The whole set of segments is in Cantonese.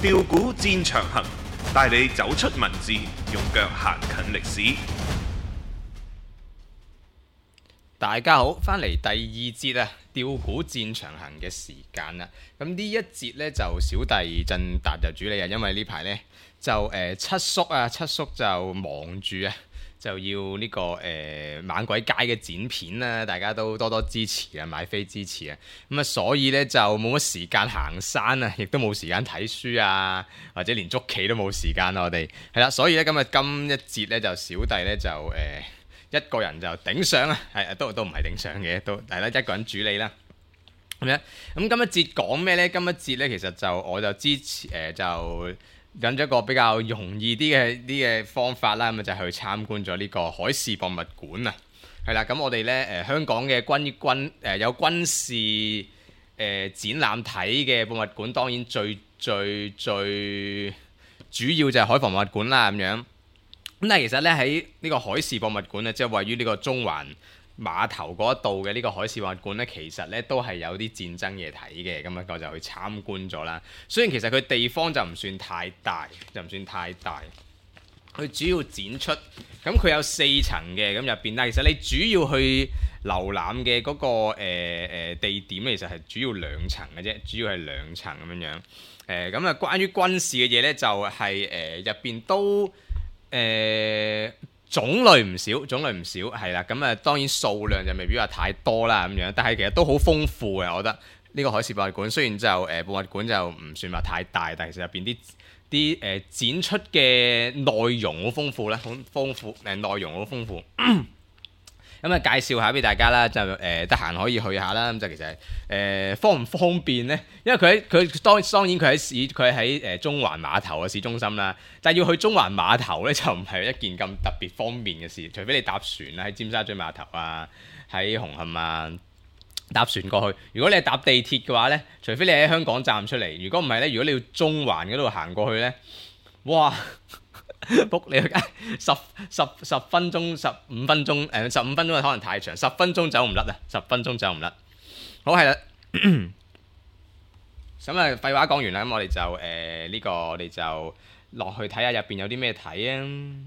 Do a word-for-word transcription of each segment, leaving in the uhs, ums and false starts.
調股戰長行，帶你走出文字，用腳行近歷史。 大家好，翻嚟第二節啊，調股戰長行嘅時間啦。咁呢一節呢，就小弟振達就主理啊，因為呢排呢，就誒、呃、七叔啊，七叔就忙住啊，就要呢、這個誒、呃、猛鬼街嘅剪片啦，大家都多多支持啊，買飛支持啊。咁啊，所以呢，就冇乜時間行山啊，亦都冇時間睇書啊，或者連捉棋都冇時間啊。我哋係啦，所以呢，今日今一節呢，就小弟呢，就誒。呃一個人就頂上啊，係都都唔係頂上嘅，都係啦，一個人主理啦。咁樣咁今一節講咩呢？今一節呢，其實就我就支持誒、呃，就揾咗一個比較容易啲嘅啲嘅方法啦。咁就去參觀咗呢個海事博物館啊。係啦，咁我哋呢，誒、呃、香港嘅軍軍誒、呃、有軍事誒、呃、展覽睇嘅博物館，當然最最最主要就係海防博物館啦，咁樣。咁但係其實咧喺呢個海事博物館咧，即係位於呢個中環碼頭嗰一度嘅呢個海事博物館咧，其實咧都係有啲戰爭嘢睇嘅，咁啊我就去參觀咗啦。雖然其實佢地方就唔算太大，就唔算太大。佢主要展出，咁佢有四層嘅，咁入邊，但係其實你主要去瀏覽嘅嗰個誒、呃呃、地點，其實係主要兩層嘅啫，主要係兩層咁樣樣。誒咁啊，關於軍事嘅嘢咧，就係誒入邊都。誒、呃、種類唔少，種類唔少係啦，咁啊當然數量就未必話太多啦咁樣，但係其實都好豐富嘅，我覺得呢個海事博物館雖然就誒、呃、博物館就唔算話太大，但係其實入邊啲啲誒展出嘅內容好豐富啦，好豐富誒內容好豐富。咁啊，介紹下俾大家啦，就誒得閒可以去下啦。咁就其實誒、呃、方唔方便呢？因為佢喺佢當當然佢喺市，佢喺誒中環碼頭嘅市中心啦。但係要去中環碼頭咧，就唔係一件咁特別方便嘅事，除非你搭船啦，喺尖沙咀碼頭啊，喺紅磡啊搭船過去。如果你係搭地鐵嘅話咧，除非你喺香港站出嚟，如果唔係咧，如果你要中環嗰度行過去咧，哇！卜你去十十十分鐘十五分鐘誒十五分鐘可能太長，十分鐘走唔甩啊！十分鐘走唔甩。好係啦，咁啊廢話講完啦，咁我哋就誒呢、呃這個我哋就落去睇下入邊有啲咩睇啊。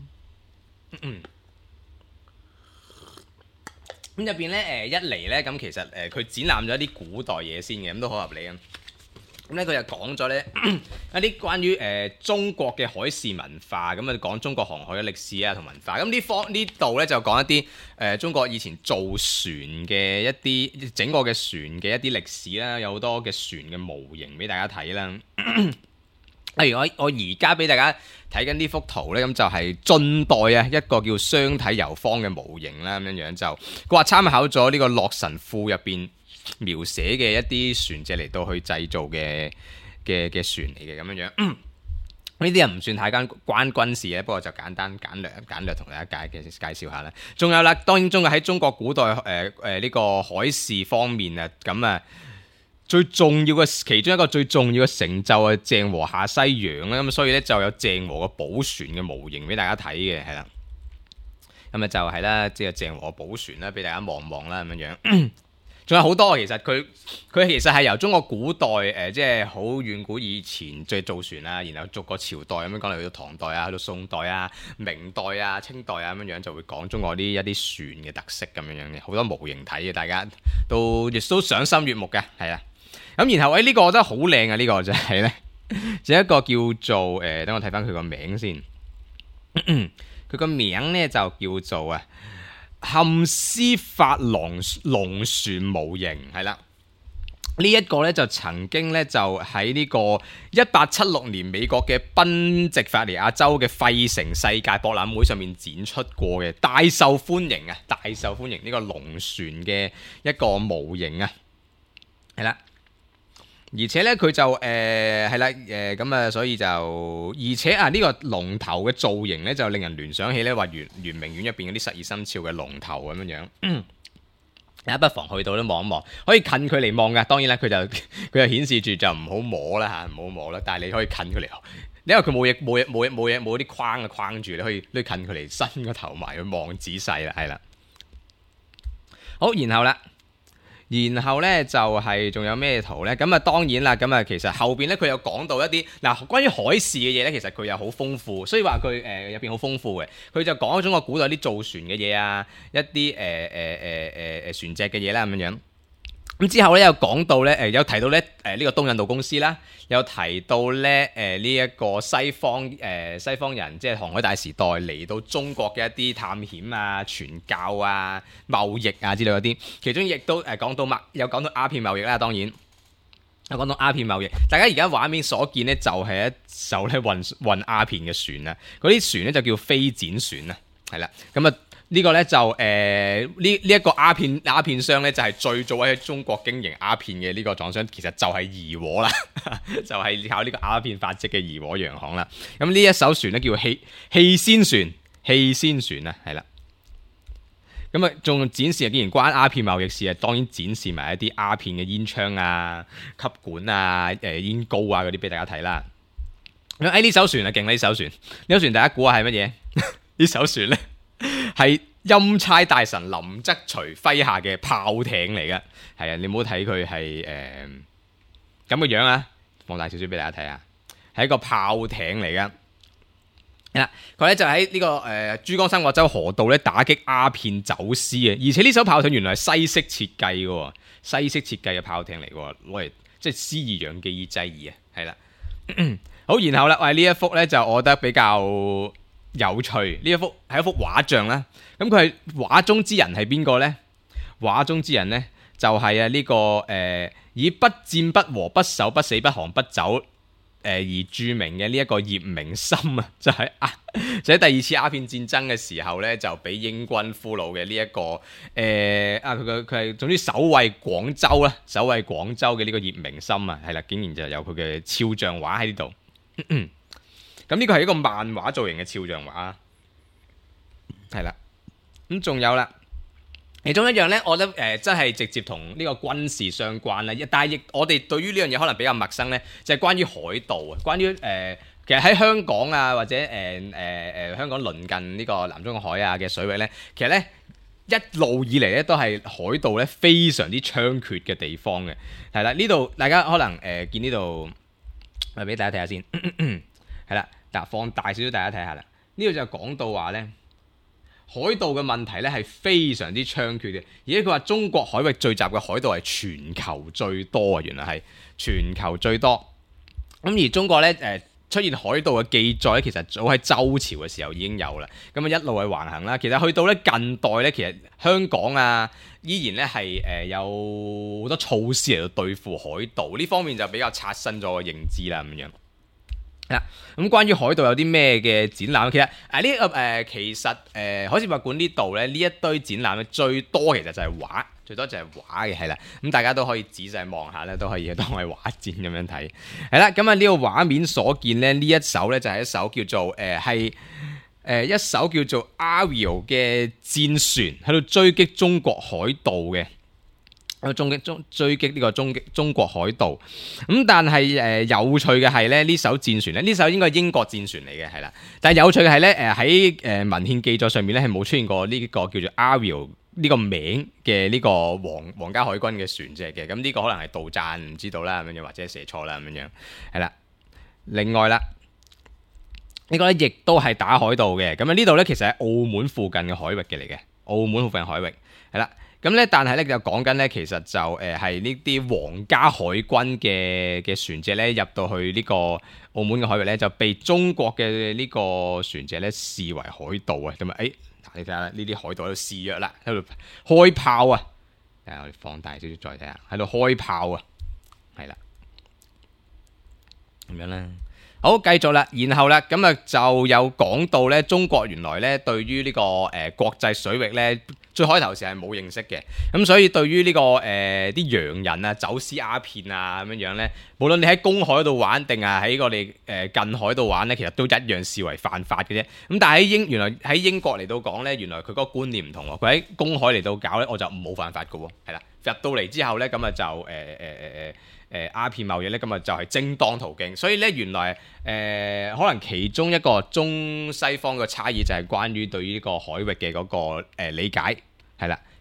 咁入邊咧誒一嚟咧，咁其實誒佢、呃、展覽咗一啲古代嘢先嘅，咁都好合理啊。咁咧佢就講咗咧一啲關於誒、呃、中國嘅海事文化，咁啊講中國航海嘅歷史啊同文化。咁呢方呢度咧就講一啲誒、呃、中國以前造船嘅一啲整個嘅船嘅一啲歷史啦，有好多嘅船嘅模型俾大家睇啦。例如我我而家俾大家睇緊呢幅圖咧，咁就係晉代啊一個叫雙體遊方嘅模型啦，咁樣樣就佢話參考咗呢個《洛神賦》入邊描寫嘅一啲船隻嚟到去製造嘅嘅嘅船嚟嘅咁樣樣，呢啲又唔算太關關軍事嘅，不過就簡單簡略簡略同大家介嘅介紹下啦。仲有啦，當然中國喺中國古代誒誒呢個海事方面啊，咁啊最重要嘅其中一個最重要嘅成就係鄭和下西洋啦，咁所以咧就有鄭和嘅寶船嘅模型俾大家睇嘅，係啦，咁啊就係啦，即係鄭和寶船啦，俾大家望望啦咁樣樣。仲有好多，其實佢佢其實係由中國古代誒、呃，即係好遠古以前最造船啦，然後逐個朝代咁樣講嚟，去到唐代啊，去到宋代啊、明代啊、清代啊咁樣樣，就會講中國啲一啲船嘅特色咁樣樣嘅，好多模型睇嘅，大家都亦都賞心悅目嘅，係啦。咁然後誒呢、呢個我覺得好靚啊，呢、呢個就係咧，就一個叫做誒，等、呃、我睇翻佢個名先，佢個名咧就叫做啊。漢斯法郎龍船模型係啦，呢、這、一個咧就曾經咧就喺呢個一八七六年美國嘅賓夕法尼亞州嘅費城世界博覽會上面展出過嘅，大受歡迎啊！大受歡迎呢個龍船嘅一個模型啊，係啦。而且咧佢就誒係啦誒咁啊，所以就而且啊呢、這個龍頭嘅造型咧就令人聯想起咧話圓圓明園入邊嗰啲十二生肖嘅龍頭咁樣樣。嗯，大家不妨去到都望一望，可以近距離望噶。當然啦，佢就佢就顯示住就唔好摸啦嚇，唔好摸啦。但係你可以近距離，因為佢冇嘢冇嘢冇嘢冇嘢冇啲框啊框住，你可以你近距離伸個頭埋去望仔細啦，係啦。好，然後啦。 然後咧就係、是、仲有咩圖咧？咁啊當然啦，咁啊其實後邊咧佢有講到一啲嗱關於海事嘅嘢咧，其實佢又好豐富，所以話佢誒入邊好豐富嘅。佢就講咗中國古代啲造船嘅嘢啊，一啲誒誒誒誒誒船隻嘅嘢啦咁樣樣。咁之後咧有講到咧誒有提到咧誒呢個東印度公司啦，有提到咧誒呢一個西方誒、呃、西方人即係航海大時代嚟到中國嘅一啲探險啊、傳教啊、貿易啊之類嗰啲，其中亦都誒講到麥有講到鴉片貿易啦，當然有講到鴉片貿易。大家而家畫面所見咧就係一艘咧運運鴉片嘅船啊，嗰啲船咧就叫飛展船啊，係啦，咁啊。呢個咧就誒呢呢一個鴉片鴉片商咧就係最早喺中國經營鴉片嘅呢個廠商，其實就係怡和啦，就係靠呢個鴉片發跡嘅怡和洋行啦。咁呢一艘船咧叫氣氣仙船，氣仙船啊，係啦。咁啊，仲展示啊，既然關鴉片貿易事啊，當然展示埋一啲鴉片嘅煙槍啊、吸管啊、誒煙膏啊嗰啲俾大家睇啦。咁誒呢艘船啊勁，呢艘船，呢艘船大家估下係乜嘢？呢艘船咧？係欽差大臣林則徐麾下嘅炮艇嚟嘅，係啊，你唔好睇佢係誒咁嘅樣啊，放大少少俾大家睇下，係一個炮艇嚟嘅。係啦，佢咧就喺呢、這個誒、呃、珠江三角洲河道咧打擊鴉片走私啊，而且呢艘炮艇原來係西式設計嘅，西式設計嘅炮艇嚟嘅，攞嚟即係師夷養技以制夷啊，係啦。好，然後啦，喂呢一幅咧就我覺得比較有趣，呢一幅係一幅畫像啦。咁佢係畫中之人係邊個呢？畫中之人呢，就係啊呢個誒、呃、以不戰不和不守不死不降不走誒、呃、而著名嘅呢一個葉明琛啊，就喺啊就喺第二次鴉片戰爭嘅時候呢，就俾英軍俘虜嘅呢一個誒、呃、啊佢佢佢係總之守衛廣州啦，守衛廣州嘅呢個葉明琛啊，係啦，竟然就有佢嘅肖像畫喺呢度。咁呢個係一個漫畫造型嘅肖像畫，係啦。咁仲有啦，其中一樣呢，我覺得誒、呃、真係直接同呢個軍事相關啦。但係亦我哋對於呢樣嘢可能比較陌生呢，就係、是、關於海盜啊，關於誒、呃、其實喺香港啊或者誒誒誒香港鄰近呢個南中國海啊嘅水域呢，其實呢一路以嚟呢都係海盜呢非常之猖獗嘅地方嘅。係啦，呢度大家可能誒、呃、見呢度，我俾大家睇下先。係啦，嗱放大少少，大家睇下啦。呢度就講到話咧，海盜嘅問題咧係非常之猖獗嘅，而且佢話中國海域聚集嘅海盜係全球最多啊，原來係全球最多。咁而中國咧誒、呃、出現海盜嘅記載咧，其實早喺周朝嘅時候已經有啦。咁啊一路係橫行啦。其實去到咧近代咧，其實香港啊依然咧係誒有好多措施嚟到對付海盜，呢方面就比較刷新咗個認知啦咁樣。係啦，咁關於海盜有啲咩嘅展覽？其實誒呢個誒其實誒、呃、海事博物館呢度咧呢一堆展覽咧最多其實就係畫，最多就係畫嘅係啦。咁大家都可以仔細望下咧，都可以當係畫展咁樣睇。係啦，咁啊呢個畫面所見咧呢一艘咧就係一艘叫做誒係誒一艘叫做 Ariel 嘅戰船喺度追擊中國海盜嘅。中擊中追擊呢個中擊中國海盜，咁但係誒、呃、有趣嘅係咧呢艘戰船咧，呢艘應該係英國戰船嚟嘅，係啦。但係有趣嘅係咧，誒喺誒文獻記載上面咧係冇出現過呢個叫做 Ariel 呢個名嘅呢個皇皇家海軍嘅船隻嘅。咁呢個可能係杜撰，唔知道啦咁樣，或者寫錯啦咁樣，係啦。另外啦，呢、這個咧亦都係打海盜嘅。咁啊呢度咧其實係澳門附近嘅海域嘅嚟嘅，澳門附近海域係啦。咁咧，但係咧就講緊咧，其實就誒係呢啲皇家海軍嘅嘅船隻咧入到去呢個澳門嘅海域咧，就被中國嘅呢個船隻咧視為海盜啊！咁啊，誒，你睇下呢啲海盜喺度示弱啦，喺度開炮啊！誒，我哋放大少少再睇下，喺度開炮啊，係啦，咁樣啦。好，繼續啦，然後啦，咁啊就有講到咧，中國原來咧對於呢、這個誒、呃、國際水域咧，最開頭時係冇認識嘅，咁所以對於呢、這個誒啲、呃、洋人啊走私鴉片啊咁樣樣咧，無論你喺公海度玩定係喺我哋誒近海度玩咧，其實都一樣視為犯法嘅啫。咁但係喺英原來喺英國嚟到講咧，原來佢嗰個觀念唔同喎，佢喺公海嚟到搞咧，我就冇犯法嘅喎，係啦，入到嚟之後咧，咁啊就誒誒誒誒。呃呃誒鴉片貿易咧，咁啊就係正當途徑，所以咧原來誒、呃、可能其中一個中西方嘅差異就係關於對於呢個海域嘅嗰、那個、呃、理解係啦。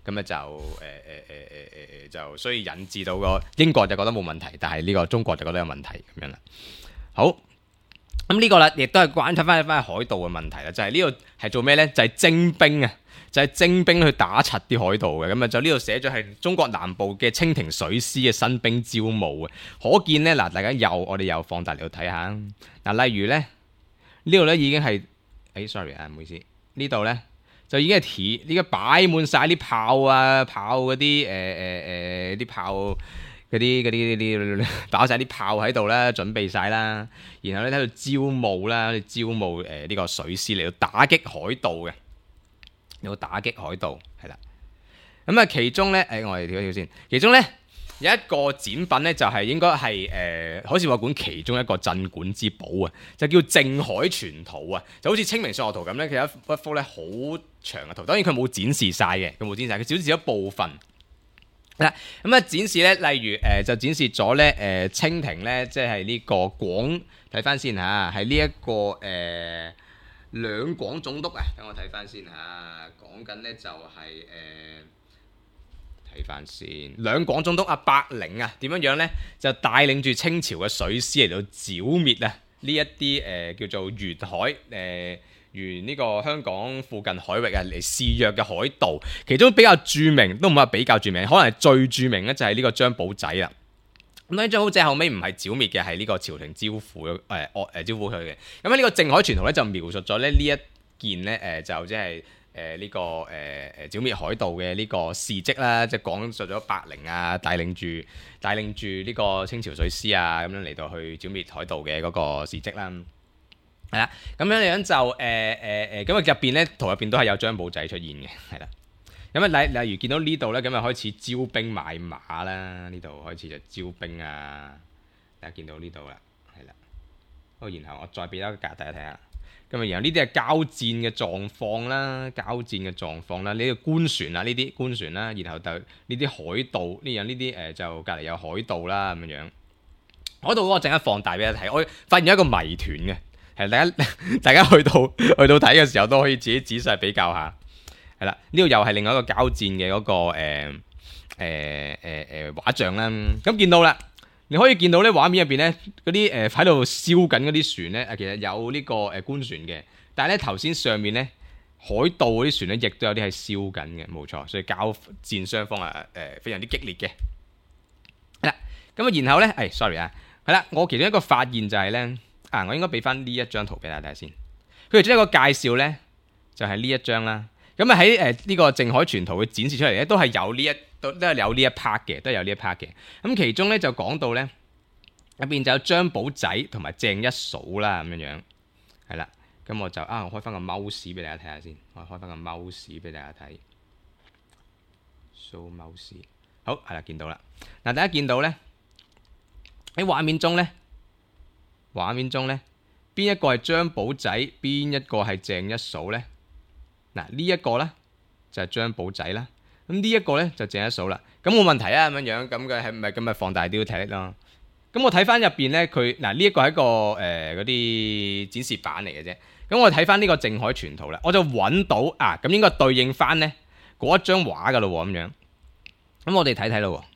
咁啊就誒誒誒誒誒誒就所以引致到個英國就覺得冇問題，但係呢個中國就覺得有問題咁樣啦。好。咁呢個啦，亦都係關睇翻翻海盜嘅問題啦，就係呢度係做咩呢？就係徵兵啊，就係徵兵去打柒啲海盜嘅。咁啊，就呢度寫咗係中國南部嘅清廷水師嘅新兵招募啊。可見呢，嗱，大家又我哋又放大嚟到睇下嗱，例如呢，呢度呢已經係，誒，sorry 啊，唔好意思，呢度呢就已經係鐵，呢個擺滿晒啲炮啊，炮嗰啲誒誒誒啲炮。嗰啲嗰啲啲擺晒啲炮喺度啦，準備晒啦，然後咧喺度招募啦，招募誒呢、呃這個水師嚟到打擊海盜嘅，嚟到打擊海盜係啦。咁啊，其中咧誒、哎，我哋跳一跳先。其中咧有一個展品咧，就係、是、應該係誒海事博物館其中一個鎮館之寶啊，就叫靖海全圖啊，就好似清明上河圖咁咧，其實一幅咧好長嘅圖，當然佢冇展示晒嘅，佢冇展示，佢只展示咗部分。嗱，咁啊展示咧，例如誒、呃、就展示咗咧誒清廷咧，即係呢個廣睇翻先嚇，係呢一個誒、呃、兩廣總督啊，等我睇翻先嚇，講緊咧就係誒睇翻先，兩廣總督阿伯齡啊，點樣樣咧就帶領住清朝嘅水師嚟到剿滅啊呢一啲誒叫做沿海誒。呃沿呢個香港附近海域啊嚟肆虐嘅海盜，其中比較著名都唔係話比較著名，可能係最著名咧就係呢個張保仔啦。咁呢張保仔後尾唔係剿滅嘅，係呢個朝廷招呼誒誒誒招呼佢嘅。咁喺呢個靖海全圖咧就描述咗咧呢一件咧誒、呃、就即係誒呢個誒誒剿滅海盜嘅呢個事蹟啦，即係講述咗伯齡啊帶領住帶領住呢個清朝水師啊咁樣嚟到去剿滅海盜嘅嗰個事蹟啦。係啦，咁樣樣就誒誒誒，咁啊入邊咧圖入邊都係有張保仔出現嘅，係啦。咁啊例例如見到呢度咧，咁啊開始招兵買馬啦，呢度開始就招兵啊，大家見到呢度啦，係啦。好，然後我再俾一個格大家睇下，咁啊然後呢啲係交戰嘅狀況啦，交戰嘅狀況啦，呢個官船啊，呢啲官船啦，然後就呢啲海盜，呢樣呢啲誒就隔離有海盜啦咁樣樣。海盜嗰個陣間放大俾大家睇，我發現咗一個謎團嘅。係大家大家去到去到睇嘅時候都可以自己仔細比較下，係啦，呢度又係另外一個交戰嘅嗰、那個誒誒誒誒畫像啦。咁見到啦，你可以見到咧畫面入邊咧嗰啲誒喺度燒緊嗰啲船咧，其實有呢個誒官船嘅，但係咧頭先上面咧海盜嗰啲船咧亦都有啲係燒緊嘅，冇錯，所以交戰雙方啊誒、呃、非常之激烈嘅。係啦，咁啊然後咧，誒、哎、sorry 啊，係啦，我其中一個發現就係咧。啊！我應該俾翻呢一張圖俾大家睇先。佢哋將一個介紹咧，就係、是、呢一張啦。咁啊喺誒呢個靖海全圖嘅展示出嚟咧，都係有呢一都都係有呢一 part 嘅，都係有呢一 part 嘅。咁其中咧就講到咧入邊就有張保仔同埋鄭一嫂啦，咁樣樣係啦。咁我就啊，我開翻個 mouse 俾大家睇下先。我開翻個 mouse 俾大家睇。show mouse 好係啦，見到啦。嗱，大家見到咧喺畫面中咧。畫面中咧，邊一個係張保仔，邊一個係鄭一嫂咧？嗱，呢一個咧就係張保仔啦，咁呢一個咧就鄭一嫂啦。咁冇問題啊，咁樣樣咁嘅係咪咁咪放大啲睇咯？咁我睇翻入邊咧，佢嗱呢一個係一個誒嗰啲展示版嚟嘅啫。咁我睇翻呢個靖海全圖啦，我就揾到啊，咁應該對應翻咧嗰一張畫噶咯喎，咁樣。咁我哋睇睇咯。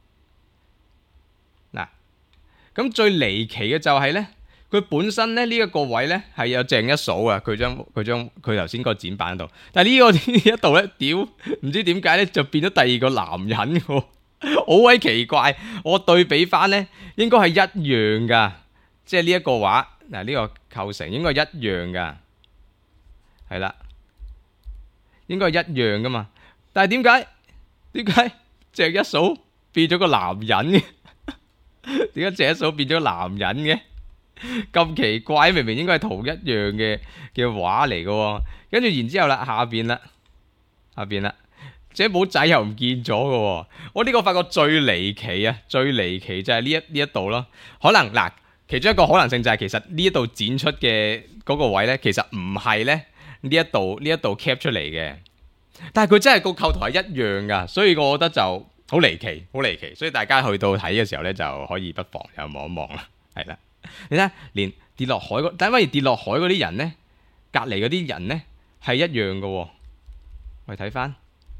咁最離奇嘅就係咧，佢本身咧呢一個位咧係有鄭一嫂啊，佢將佢將佢頭先個展板度，但係呢個一度咧，屌唔知點解咧就變咗第二個男人喎，好鬼奇怪。我對比翻咧，應該係一樣噶，即係呢一個畫嗱，呢個構成應該係一樣噶，係啦，應該係一樣噶嘛。但係點解點解鄭一嫂變咗個男人嘅？點解鄭一嫂變咗男人嘅？咁奇怪，明明應該係同一樣嘅嘅畫嚟嘅。跟住然之後啦，下邊啦，下邊啦，張保仔又唔見咗嘅。我呢個發覺最離奇啊，最離奇就係呢一呢一度咯。可能嗱，其中一個可能性就係其實呢一度展出嘅嗰個位咧，其實唔係咧呢一度呢一度 cap 出嚟嘅。但係佢真係個構圖係一樣噶，所以我覺得就。好離奇，好離奇，所以大家去到睇嘅時候咧，就可以不妨又望一望啦。係啦，你睇下，連跌落海嗰，但係反而跌落海嗰啲人咧，隔離嗰啲人咧係一樣嘅喎。我哋睇翻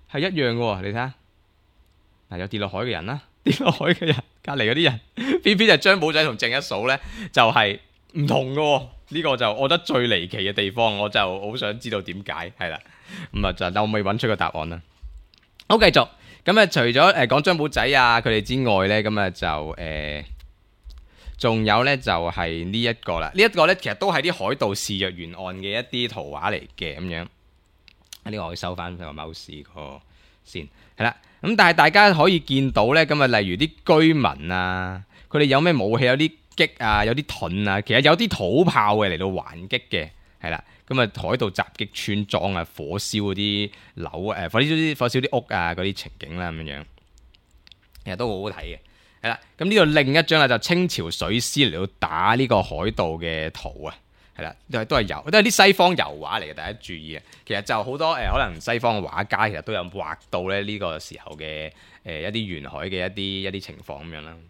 係一樣嘅喎。你睇下，嗱有跌落海嘅人啦，跌落海嘅人，隔離嗰啲人，偏偏就張寶仔同鄭一嫂咧就係、是、唔同嘅喎。呢、這個就我覺得最離奇嘅地方，我就好想知道點解係啦。咁啊就我未揾出個答案啦。好，繼續。咁啊，除咗誒講張寶仔啊佢哋之外咧，咁啊就誒，仲、呃、有咧就係呢一個啦。呢、這、一個咧其實都係啲海盜示弱沿岸嘅一啲圖畫嚟嘅咁樣。呢、這個我可以收翻個 mouse 個先，係啦。咁但係大家可以見到咧，咁啊例如啲居民啊，佢哋有咩武器？有啲擊啊，有啲盾啊，其實有啲土炮嘅嚟到還擊嘅，係啦。咁啊，海盜襲擊村莊啊，火燒嗰啲樓誒，火燒啲火燒啲屋啊，嗰啲情景啦咁樣樣，其實都好好睇嘅，係啦。咁呢度另一張啦，就清朝水師嚟到打呢個海盜嘅圖啊，係啦，都係都係油，都係啲西方油畫嚟嘅，大家注意啊。其實就好多誒、呃，可能西方嘅畫家其實都有畫到咧呢個時候嘅誒、呃、一啲沿海嘅一啲一啲情況咁樣啦。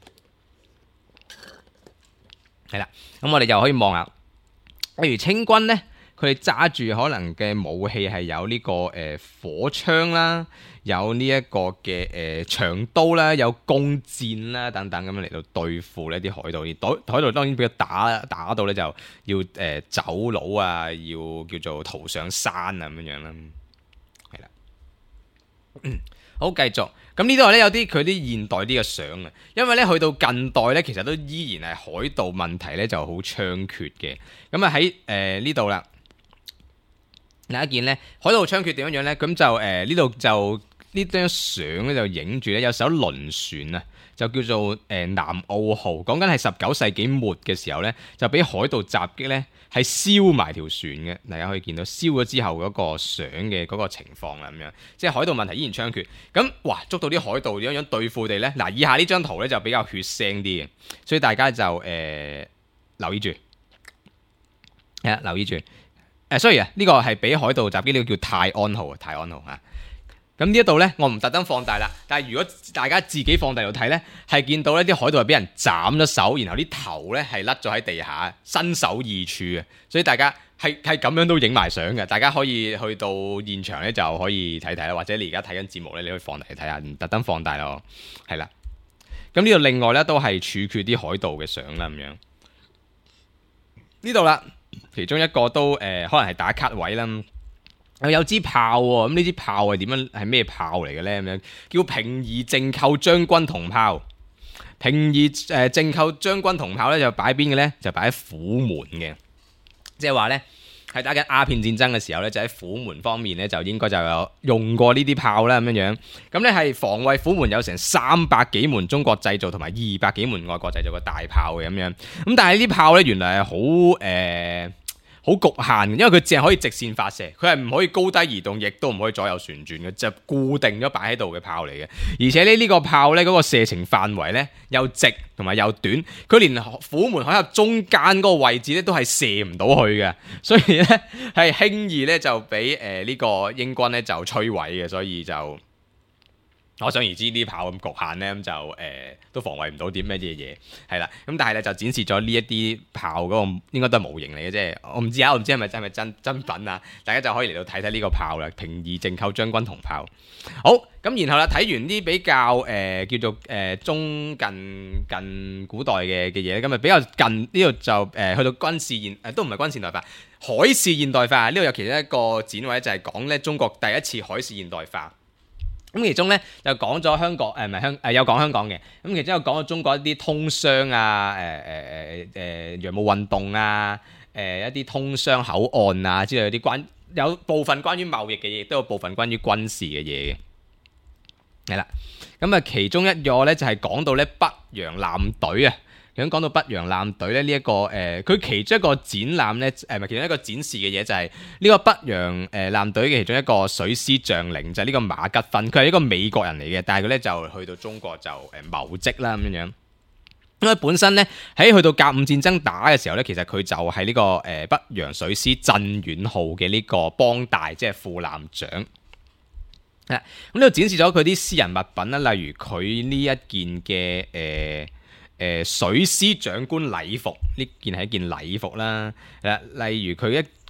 係啦，咁我哋又可以望下，例如清軍咧。佢哋揸住可能嘅武器係有呢、這個誒、呃、火槍啦，有呢一個嘅誒、呃、長刀啦，有弓箭啦等等咁樣嚟到對付呢啲海盜。而海盜當然俾佢打打到咧就要誒、呃、走佬啊，要叫做逃上山啊咁樣樣啦。係啦，嗯，好繼續。咁呢度咧有啲佢啲現代啲嘅相啊，因為咧去到近代咧，其實都依然係海盜問題咧就好猖獗嘅。咁啊喺誒呢度啦。另一件咧，海盜猖獗點樣樣咧？咁就誒呢度就呢張相咧就影住咧有艘輪船啊，就叫做誒、呃、南澳號，講緊係十九世紀末嘅時候咧，就俾海盜襲擊咧，係燒埋條船嘅。大家可以見到燒咗之後嗰個相嘅嗰個情況啦，咁樣即係海盜問題依然猖獗。咁哇，捉到啲海盜點樣樣對付佢哋咧？嗱，以下呢張圖咧就比較血腥啲嘅，所以大家就誒、呃、留意住，係啊，留意住。誒，所以啊，呢個係俾海盜襲擊，呢個叫泰安號啊，泰安號嚇。咁呢一度呢，我唔特登放大啦。但係如果大家自己放大度睇呢，係見到呢啲海盜係俾人斬咗手，然後啲頭呢係甩咗喺地下，身首異處嘅。所以大家係係咁樣都影埋相嘅。大家可以去到現場呢就可以睇睇啦，或者你而家睇緊節目呢，你可以放大嚟睇下，唔特登放大咯，係啦。咁呢度另外呢，都係處決啲海盜嘅相啦，咁樣呢度啦。其中一個都誒、呃，可能係打卡位啦。有有支炮喎、哦，咁呢支炮係點樣？係咩炮嚟嘅咧？咁樣叫平宜正寇將軍銅炮。平宜誒正寇將軍銅炮咧，就擺邊嘅咧？就擺喺虎門嘅，即係話咧喺打緊鴉片戰爭嘅時候咧，就喺虎門方面咧，就應該就有用過呢啲炮啦，咁樣樣。咁咧係防衛虎門有成三百幾門中國製造同埋二百幾門外國製造嘅大炮嘅咁樣。咁但係呢啲炮咧，原來係好誒好局限，因為佢淨係可以直線發射，佢係唔可以高低移動，亦都唔可以左右旋轉嘅，就固定咗擺喺度嘅炮嚟嘅。而且呢呢個炮咧嗰個射程範圍咧又直同埋又短，佢連虎門海峽中間嗰個位置咧都係射唔到去嘅，所以咧係輕易咧就俾誒呢個英軍咧就摧毀嘅，所以就。可想而知呢啲炮咁局限咧，咁就誒、呃、都防衛唔到啲咩嘢嘢，係啦。咁但係咧就展示咗呢一啲炮嗰、那個應該都係模型嚟嘅啫。我唔知啊，我唔知係咪真係咪真真品啊？大家就可以嚟到睇睇呢個炮啦，平宜正寇將軍銅炮。好，咁然後啦，睇完啲比較誒、呃、叫做誒、呃、中近近古代嘅嘅嘢，咁啊比較近呢度就誒、呃、去到軍事現誒、呃、都唔係軍事現代化，海事現代化。呢度有其中一個展位就係講咧中國第一次海事現代化。咁其中咧就講咗香港誒唔係香誒有講香港嘅，咁其中有講咗中國一啲通商啊誒誒誒誒洋務運動啊誒、呃、一啲通商口岸啊之類啲關有部分關於貿易嘅嘢，都有部分關於軍事嘅嘢嘅，係啦。咁啊其中一個咧就係講到咧北洋艦隊啊。咁講到北洋艦隊咧，呢、這、一個誒，佢、呃、其中一個展覽咧，誒、呃、唔係其中一個展示嘅嘢就係呢個北洋誒艦隊嘅其中一個水師將領，就係、是、呢個馬吉芬，佢係一個美國人嚟嘅，但係佢咧就去到中國就誒謀職啦咁樣樣。因為本身咧喺去到甲午戰爭打嘅時候咧，其實佢就係呢、這個誒、呃、北洋水師鎮遠號嘅呢個幫帶，即係副艦長。係啦，咁呢度展示咗佢啲私人物品啦，例如佢呢一件嘅誒。呃誒、呃、水師長官禮服，呢件係一件禮服啦。誒，例如佢一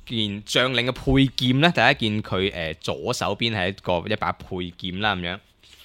件將領嘅佩劍咧，大家見佢誒、呃、左手邊係一個一把佩劍啦咁樣。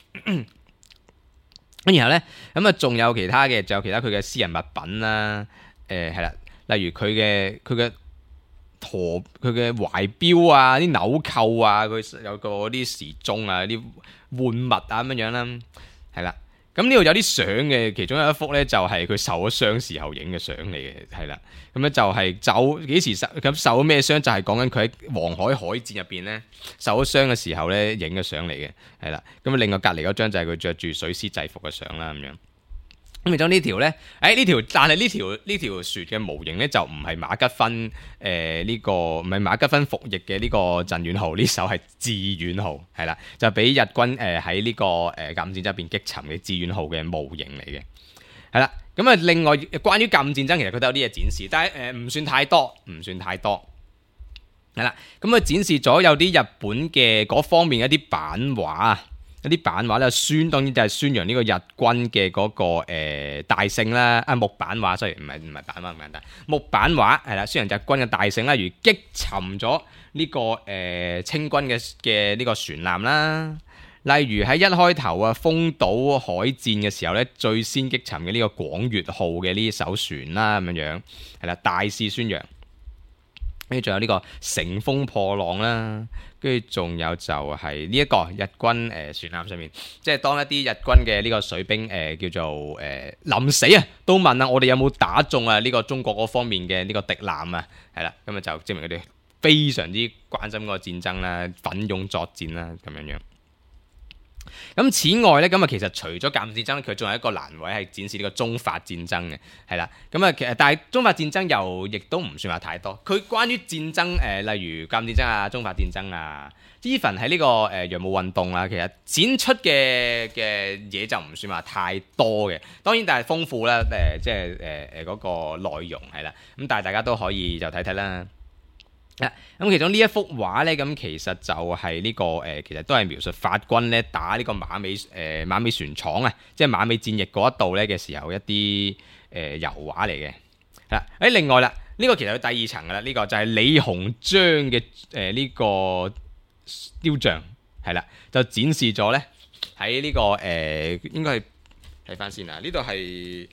咁然後咧，咁啊仲有其他嘅，仲有其他佢嘅私人物品啦。誒係啦，例如佢嘅佢嘅陀佢嘅懷錶啊，啲紐扣啊，佢有個啲時鐘啊，啲玩物啊咁樣樣啦，係啦。咁呢度有啲相嘅，其中有一幅咧就係佢受咗傷時候影嘅相嚟嘅，係啦。咁咧就係走幾時受咁受咗咩傷？就係講緊佢喺黃海海戰入邊咧受咗傷嘅時候咧影嘅相嚟嘅，係啦。咁另外隔離嗰張就係佢着住水師制服嘅相啦，咁樣。咁而咗呢條咧，誒呢條，但係呢條呢條船嘅模型咧就唔係馬吉芬誒呢、呃這個唔係馬吉芬服役嘅呢個鎮遠號，呢艘係致遠號，係啦，就俾日軍誒喺呢個誒甲午戰爭入邊擊沉嘅致遠號嘅模型嚟嘅，係啦。咁啊，另外關於甲午戰爭，其實佢都有啲嘢展示，但係誒唔算太多，唔算太多，係啦。咁啊展示咗有啲日本嘅嗰方面一啲版畫。一啲版畫咧宣，當然就係宣揚呢個日軍嘅嗰、那個、呃、大勝啦。啊木版畫，雖然唔係唔係版畫咁簡單，木版畫係啦，宣揚日軍嘅大勝啦，如擊沉咗呢、這個誒、呃、清軍嘅嘅呢個船艦啦。例如喺一開頭啊，豐島海戰嘅時候咧，最先擊沉嘅呢個廣粵號嘅呢艘船啦，咁樣樣係啦，大肆宣揚。跟住仲有呢個乘風破浪啦，跟住仲有就係呢一個日軍誒、呃、船艦上面，即係當一啲日軍嘅呢個水兵誒、呃、叫做誒、呃、臨死啊，都問啊，我哋有冇打中啊呢個中國嗰方面嘅呢個敵艦啊？係啦，咁啊就證明佢哋非常之關心嗰個戰爭啦，奮勇作戰啦，咁樣樣。咁此外咧，咁啊其實除咗甲午戰爭，佢仲有一個欄位係展示呢個中法戰爭嘅，係啦。咁啊其實但係中法戰爭又亦都唔算話太多。佢關於戰爭誒、呃，例如甲午戰爭啊、中法戰爭啊 even 喺呢個誒洋務運動啊，其實展出嘅嘅嘢就唔算話太多嘅。當然但係豐富啦，誒、呃、即係誒誒嗰個內容係啦。咁但係大家都可以就睇睇啦。咁、啊、其中呢一幅畫咧，咁其實就係呢、這個誒、呃，其實都係描述法軍咧打呢個馬尾誒、呃、馬尾船廠啊，即係馬尾戰役嗰一度咧嘅時候一啲誒、呃、油畫嚟嘅。係啦，誒另外啦，呢、這個其實係第二層噶啦，呢、這個就係李鴻章嘅誒呢個雕像，係啦，就展示咗咧喺呢個誒、呃、應該係睇翻先啊，呢度係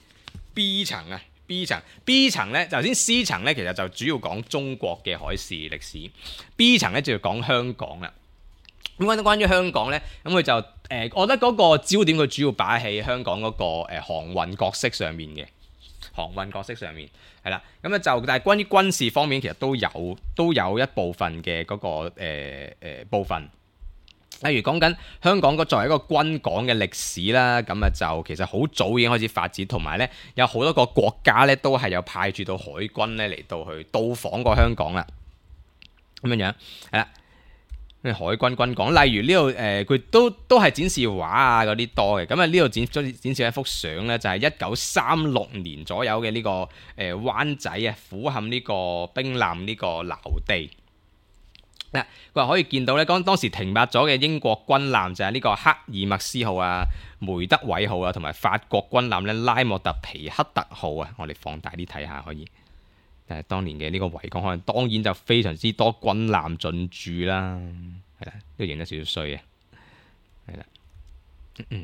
B 層啊。B 層 B 層咧，頭先 C 層咧，其實就主要講中國嘅海事歷史。B 層咧就要講香港啦。咁關關於香港咧，咁佢就誒、呃，我覺得嗰個焦點佢主要擺喺香港嗰、那個誒、呃、航運角色上面嘅航運角色上面係啦。咁咧就但係關於軍事方面，其實都有都有一部分嘅嗰、那個誒誒、呃呃、部分。例如講緊香港個作為一個軍港嘅歷史啦，咁啊就其實好早已經開始發展，同埋咧有好多個國家咧都係有派駐到海軍咧嚟到去到訪過香港啦，咁樣樣係啦。咩海軍軍港？例如呢度誒，佢、呃、都都係展示畫啊嗰啲多嘅。咁啊呢度展展示一幅相咧，就係一九三六年左右嘅呢、這個誒、呃、灣仔啊，俯瞰呢個兵艦呢個錨地。嗱，佢話可以見到咧，當當時停泊咗嘅英國軍艦就係呢個克爾麥斯號啊、梅德韋號啊，同埋法國軍艦咧拉莫特皮克特號啊。我哋放大啲睇下可以。誒，當年嘅呢個維港可能當然就非常之多軍艦進駐啦，係啦，都影得少少衰啊，係啦，嗯，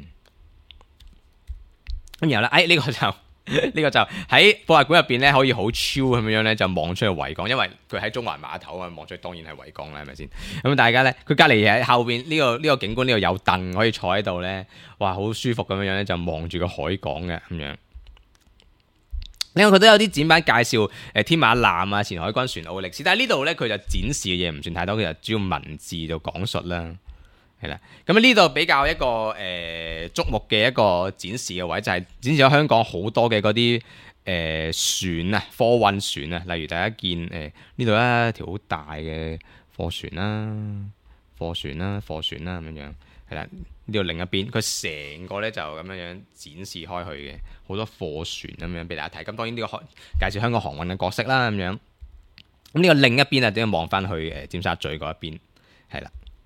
咁然後咧，誒、哎、呢、這個就呢個就喺博物館入邊咧，可以好超咁樣咧，就望出去維港，因為佢喺中環碼頭啊，望出去當然係維港啦，係咪先？咁大家咧，佢隔離喺後邊呢、這個呢、這個景觀呢度有凳可以坐喺度咧，哇，好舒服咁樣樣咧，就望住個海港嘅咁樣。另外佢都有啲展板介紹誒天馬艦啊、前海軍船澳嘅歷史，但係呢度咧佢就展示嘅嘢唔算太多，佢就主要文字就講述啦，係啦。咁呢度比較一個誒矚目嘅一個展示嘅位，就係、是、展示咗香港好多嘅嗰啲誒船啊、貨運船啊，例如大家見誒呢度一條好大嘅貨船啦、貨船啦、貨船啦咁樣樣，係啦。呢度另一邊，佢成個咧就咁樣樣展示開去嘅，好多貨船咁樣俾大家睇。咁當然呢個介紹香港航運嘅角色啦，咁樣。咁呢個另一邊啊，點樣望翻去誒尖沙咀嗰一邊，係啦。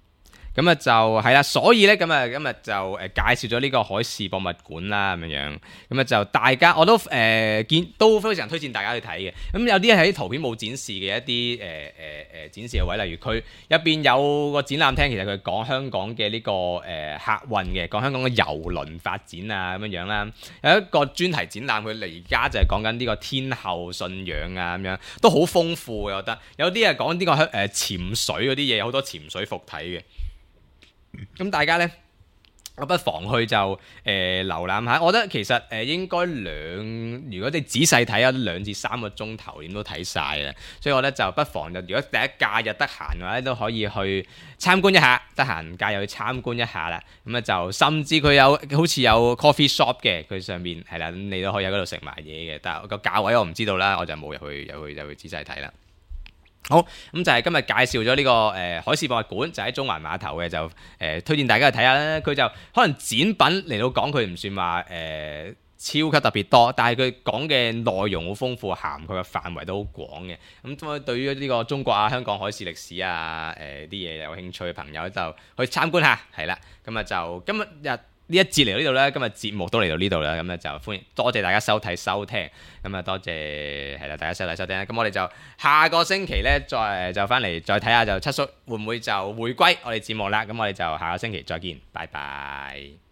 咁啊就係啦，所以咧咁啊今日就誒介紹咗呢個海事博物館啦咁樣樣，咁啊就大家我都誒、呃、見都非常推薦大家去睇嘅。咁有啲係啲圖片冇展示嘅一啲誒誒誒展示嘅位，例如佢入邊有個展覽廳，其實佢講香港嘅呢、這個誒、呃、客運嘅，講香港嘅郵輪發展啊咁樣樣啦。有一個專題展覽，佢嚟而家就係講緊呢個天后信仰啊咁樣，都好豐富嘅，我覺得。有啲係講呢個誒、呃、潛水嗰啲嘢，好多潛水服體嘅。咁大家呢，我不妨去就誒、呃、瀏覽下。我覺得其實誒、呃、應該兩，如果你仔細睇下，兩至三個鐘頭點都睇晒啦。所以我覺得就不妨就，如果第一假日得閒嘅話，都可以去參觀一下。得閒假日去參觀一下啦。咁啊就甚至佢有好似有 coffee shop 嘅，佢上面係啦，咁你都可以喺嗰度食埋嘢嘅。但係個價位我唔知道啦，我就冇入去入去入去仔細睇啦。好，咁就係今日介紹咗呢、這個誒、呃、海事博物館，就喺中環碼頭嘅，就誒、呃、推薦大家去睇下啦。佢就可能展品嚟到講，佢唔算話誒、呃、超級特別多，但係佢講嘅內容好豐富，涵蓋嘅範圍都好廣嘅。咁對於呢個中國啊、香港海事歷史啊誒啲嘢有興趣嘅朋友就去參觀下，係啦。咁啊就今日日。呢一節嚟到呢度咧，今日節目都嚟到呢度啦，咁咧就歡迎多謝大家收睇收聽，咁啊多謝係啦，大家收睇收聽，咁我哋就下個星期咧再就翻嚟再睇下就七叔會唔會就回歸我哋節目啦，咁我哋就下個星期再見，拜拜。